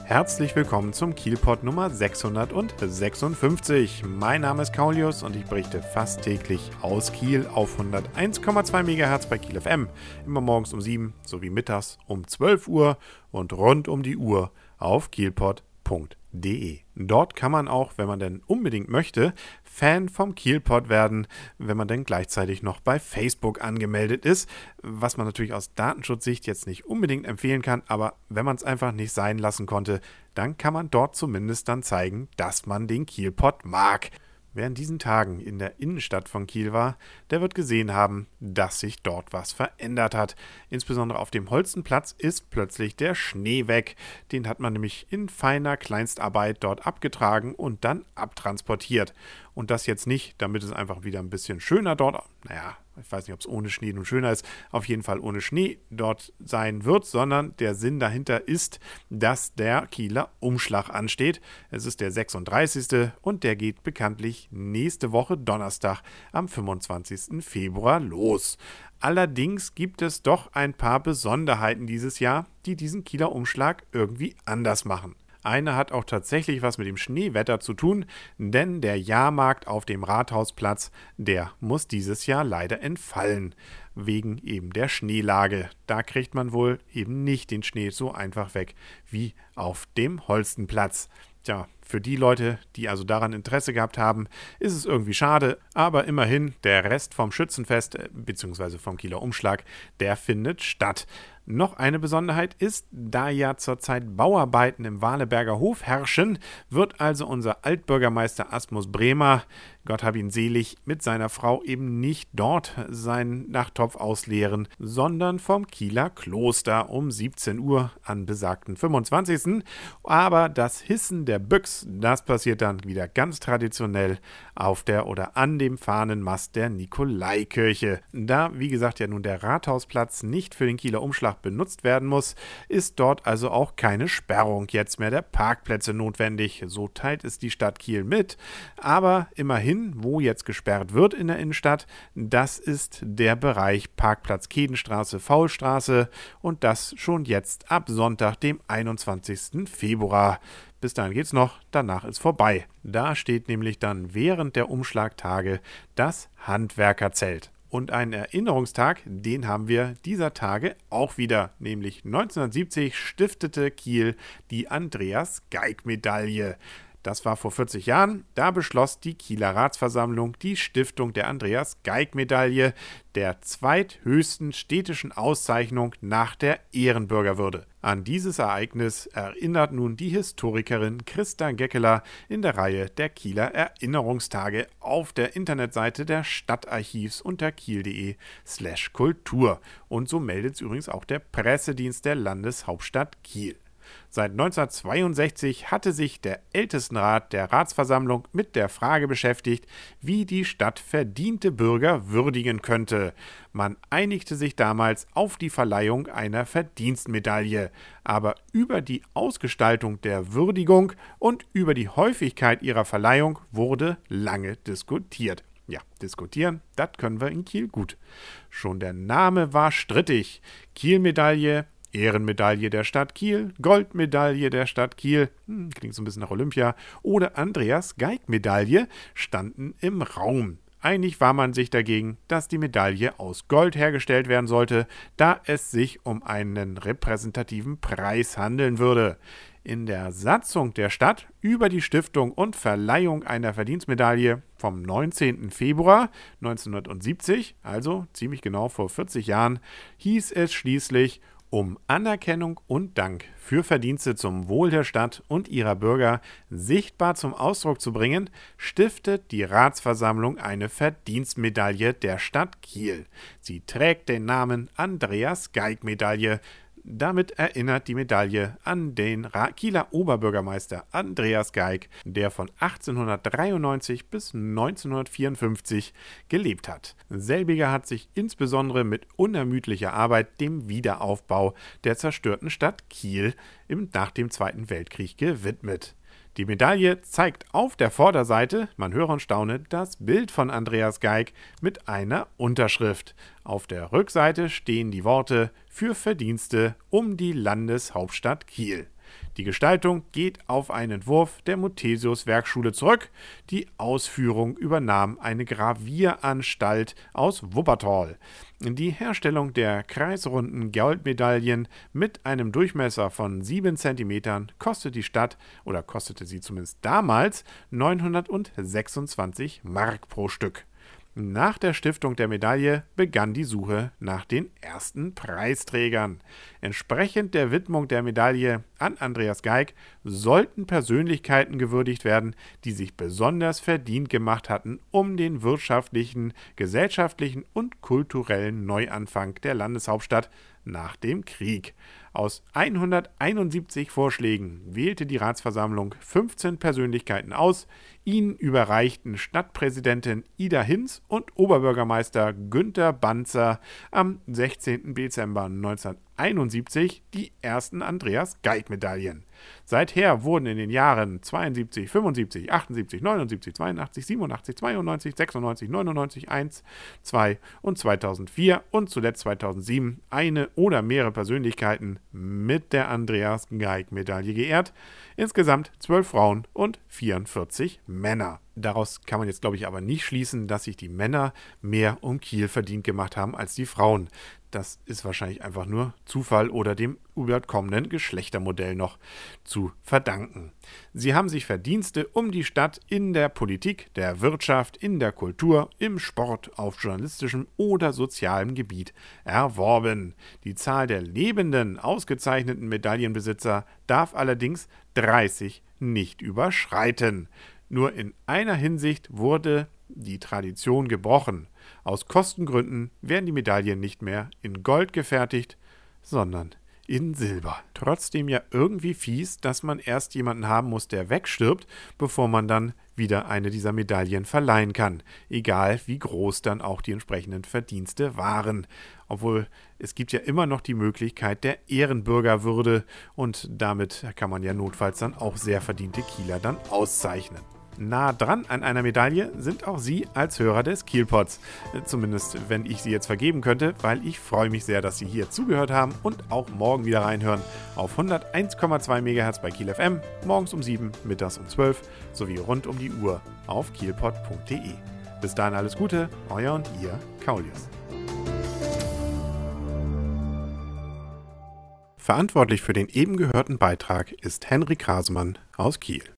Herzlich willkommen zum Kielpot Nummer 656. Mein Name ist Kaulius und ich berichte fast täglich aus Kiel auf 101,2 MHz bei Kiel FM. Immer morgens um 7 sowie mittags um 12 Uhr und rund um die Uhr auf kielpot.de. Dort kann man auch, wenn man denn unbedingt möchte, Fan vom Kielpot werden, wenn man denn gleichzeitig noch bei Facebook angemeldet ist, was man natürlich aus Datenschutzsicht jetzt nicht unbedingt empfehlen kann, aber wenn man es einfach nicht sein lassen konnte, dann kann man dort zumindest dann zeigen, dass man den Kielpot mag. Wer in diesen Tagen in der Innenstadt von Kiel war, der wird gesehen haben, dass sich dort was verändert hat. Insbesondere auf dem Holstenplatz ist plötzlich der Schnee weg. Den hat man nämlich in feiner Kleinstarbeit dort abgetragen und dann abtransportiert. Und das jetzt nicht, damit es einfach wieder ein bisschen schöner dort, ich weiß nicht, ob es ohne Schnee nun schöner ist, auf jeden Fall ohne Schnee dort sein wird, sondern der Sinn dahinter ist, dass der Kieler Umschlag ansteht. Es ist der 36. und der geht bekanntlich nächste Woche Donnerstag am 25. Februar los. Allerdings gibt es doch ein paar Besonderheiten dieses Jahr, die diesen Kieler Umschlag irgendwie anders machen. Eine hat auch tatsächlich was mit dem Schneewetter zu tun, denn der Jahrmarkt auf dem Rathausplatz, der muss dieses Jahr leider entfallen, wegen eben der Schneelage. Da kriegt man wohl eben nicht den Schnee so einfach weg wie auf dem Holstenplatz. Tja, für die Leute, die also daran Interesse gehabt haben, ist es irgendwie schade, aber immerhin, der Rest vom Schützenfest bzw. vom Kieler Umschlag, der findet statt. Noch eine Besonderheit ist, da ja zurzeit Bauarbeiten im Waleberger Hof herrschen, wird also unser Altbürgermeister Asmus Bremer, Gott hab ihn selig, mit seiner Frau eben nicht dort seinen Nachttopf ausleeren, sondern vom Kieler Kloster um 17 Uhr an besagten 25. Aber das Hissen der Büchs, das passiert dann wieder ganz traditionell auf der oder an dem Fahnenmast der Nikolaikirche. Da, wie gesagt, ja nun der Rathausplatz nicht für den Kieler Umschlag benutzt werden muss, ist dort also auch keine Sperrung jetzt mehr der Parkplätze notwendig. So teilt es die Stadt Kiel mit. Aber immerhin, wo jetzt gesperrt wird in der Innenstadt, das ist der Bereich Parkplatz Kedenstraße, Faulstraße und das schon jetzt ab Sonntag, dem 21. Februar. Bis dahin geht's noch, danach ist vorbei. Da steht nämlich dann während der Umschlagtage das Handwerkerzelt. Und einen Erinnerungstag, den haben wir dieser Tage auch wieder, nämlich 1970 stiftete Kiel die Andreas-Geig-Medaille. Das war vor 40 Jahren, da beschloss die Kieler Ratsversammlung die Stiftung der Andreas-Geig-Medaille, der zweithöchsten städtischen Auszeichnung nach der Ehrenbürgerwürde. An dieses Ereignis erinnert nun die Historikerin Christa Geckeler in der Reihe der Kieler Erinnerungstage auf der Internetseite der Stadtarchivs unter kiel.de/Kultur. Und so meldet es übrigens auch der Pressedienst der Landeshauptstadt Kiel. Seit 1962 hatte sich der Ältestenrat der Ratsversammlung mit der Frage beschäftigt, wie die Stadt verdiente Bürger würdigen könnte. Man einigte sich damals auf die Verleihung einer Verdienstmedaille. Aber über die Ausgestaltung der Würdigung und über die Häufigkeit ihrer Verleihung wurde lange diskutiert. Ja, diskutieren, das können wir in Kiel gut. Schon der Name war strittig. Kiel-Medaille, Ehrenmedaille der Stadt Kiel, Goldmedaille der Stadt Kiel, klingt so ein bisschen nach Olympia, oder Andreas-Geig-Medaille standen im Raum. Einig war man sich dagegen, dass die Medaille aus Gold hergestellt werden sollte, da es sich um einen repräsentativen Preis handeln würde. In der Satzung der Stadt über die Stiftung und Verleihung einer Verdienstmedaille vom 19. Februar 1970, also ziemlich genau vor 40 Jahren, hieß es schließlich: Um Anerkennung und Dank für Verdienste zum Wohl der Stadt und ihrer Bürger sichtbar zum Ausdruck zu bringen, stiftet die Ratsversammlung eine Verdienstmedaille der Stadt Kiel. Sie trägt den Namen Andreas-Geig-Medaille. Damit erinnert die Medaille an den Kieler Oberbürgermeister Andreas Geig, der von 1893 bis 1954 gelebt hat. Selbiger hat sich insbesondere mit unermüdlicher Arbeit dem Wiederaufbau der zerstörten Stadt Kiel nach dem Zweiten Weltkrieg gewidmet. Die Medaille zeigt auf der Vorderseite, man höre und staune, das Bild von Andreas Geig mit einer Unterschrift. Auf der Rückseite stehen die Worte: für Verdienste um die Landeshauptstadt Kiel. Die Gestaltung geht auf einen Entwurf der Muthesius-Werkschule zurück. Die Ausführung übernahm eine Gravieranstalt aus Wuppertal. Die Herstellung der kreisrunden Goldmedaillen mit einem Durchmesser von 7 cm kostete sie zumindest damals 926 Mark pro Stück. Nach der Stiftung der Medaille begann die Suche nach den ersten Preisträgern. Entsprechend der Widmung der Medaille an Andreas Geig sollten Persönlichkeiten gewürdigt werden, die sich besonders verdient gemacht hatten, um den wirtschaftlichen, gesellschaftlichen und kulturellen Neuanfang der Landeshauptstadt nach dem Krieg. Aus 171 Vorschlägen wählte die Ratsversammlung 15 Persönlichkeiten aus. Ihnen überreichten Stadtpräsidentin Ida Hinz und Oberbürgermeister Günter Banzer am 16. Dezember 1971 die ersten Andreas-Geig-Medaillen. Seither wurden in den Jahren 72, 75, 78, 79, 82, 87, 92, 96, 99, 1, 2 und 2004 und zuletzt 2007 eine oder mehrere Persönlichkeiten mit der Andreas-Geig-Medaille geehrt. Insgesamt 12 Frauen und 44 Männer. Daraus kann man jetzt, glaube ich, aber nicht schließen, dass sich die Männer mehr um Kiel verdient gemacht haben als die Frauen. Das ist wahrscheinlich einfach nur Zufall oder dem überkommenen Geschlechtermodell noch zu verdanken. Sie haben sich Verdienste um die Stadt in der Politik, der Wirtschaft, in der Kultur, im Sport, auf journalistischem oder sozialem Gebiet erworben. Die Zahl der lebenden, ausgezeichneten Medaillenbesitzer darf allerdings 30 nicht überschreiten. Nur in einer Hinsicht wurde die Tradition gebrochen. Aus Kostengründen werden die Medaillen nicht mehr in Gold gefertigt, sondern in Silber. Trotzdem ja irgendwie fies, dass man erst jemanden haben muss, der wegstirbt, bevor man dann wieder eine dieser Medaillen verleihen kann. Egal, wie groß dann auch die entsprechenden Verdienste waren. Obwohl, es gibt ja immer noch die Möglichkeit der Ehrenbürgerwürde und damit kann man ja notfalls dann auch sehr verdiente Kieler dann auszeichnen. Nah dran an einer Medaille sind auch Sie als Hörer des Kielpods. Zumindest, wenn ich sie jetzt vergeben könnte, weil ich freue mich sehr, dass Sie hier zugehört haben und auch morgen wieder reinhören auf 101,2 MHz bei Kiel FM, morgens um 7, mittags um 12 sowie rund um die Uhr auf kielpod.de. Bis dahin alles Gute, euer und ihr Kaulius. Verantwortlich für den eben gehörten Beitrag ist Henrik Hasemann aus Kiel.